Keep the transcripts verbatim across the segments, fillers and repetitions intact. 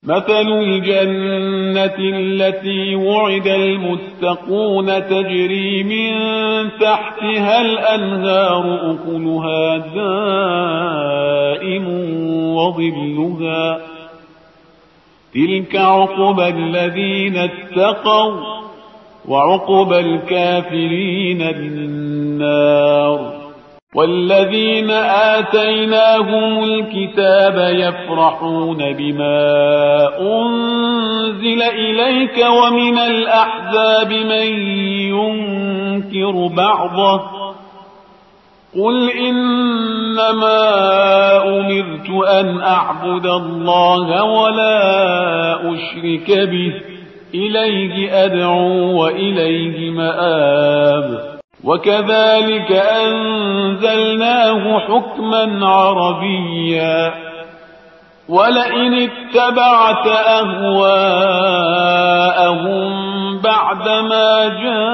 مثل الجنة التي وعد المتقون تجري من تحتها الأنهار أكلها دائم وظلها تلك عقبى الذين اتقوا وعقبى الكافرين النار. والذين آتيناهم الكتاب يفرحون بما أنزل إليك ومن الأحزاب من ينكر بعضه قل إنما أمرت أن أعبد الله ولا أشرك به إليه أدعو وإليه مآب. وكذلك أنزلناه حكما عربيا ولئن اتبعت أهواءهم بعدما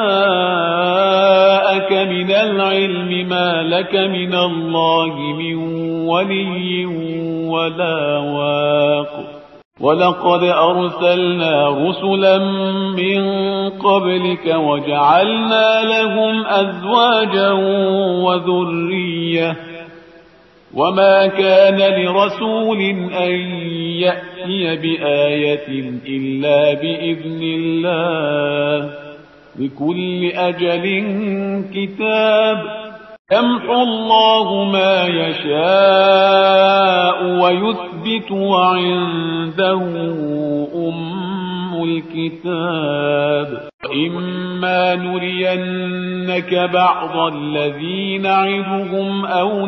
جاءك من العلم ما لك من الله من ولي ولا واق. ولقد أرسلنا رسلا من قبلك وجعلنا لهم أزواجا وذرية وما كان لرسول أن يأتي بآية إلا بإذن الله لكل أجل كتاب يمحو الله ما يشاء ويثبت وعنده أم الكتاب. إما نرينك بعض الذي نعدهم أو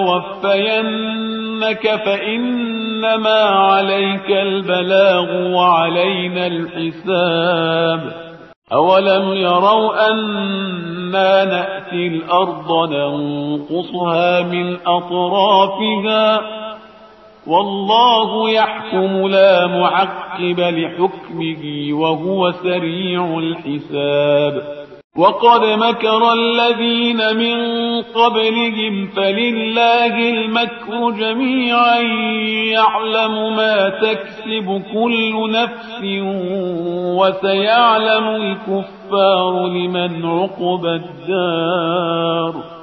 نتوفينك فإنما عليك البلاغ وعلينا الحساب. أولم يروا أنا نأتي الأرض ننقصها من أطرافها والله يحكم لا معقب لحكمه وهو سريع الحساب. وقد مكر الذين من قبلهم فلله المكر جميعا يعلم ما تكسب كل نفس وسيعلم الكفار لمن عقبى الدار.